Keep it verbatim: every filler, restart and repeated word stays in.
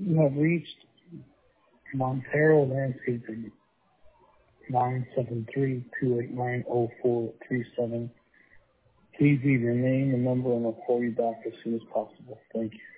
You have reached Montero Landscaping, nine seven three, two eight nine, zero four three seven. Please leave your name and number and I'll call you back as soon as possible. Thank you.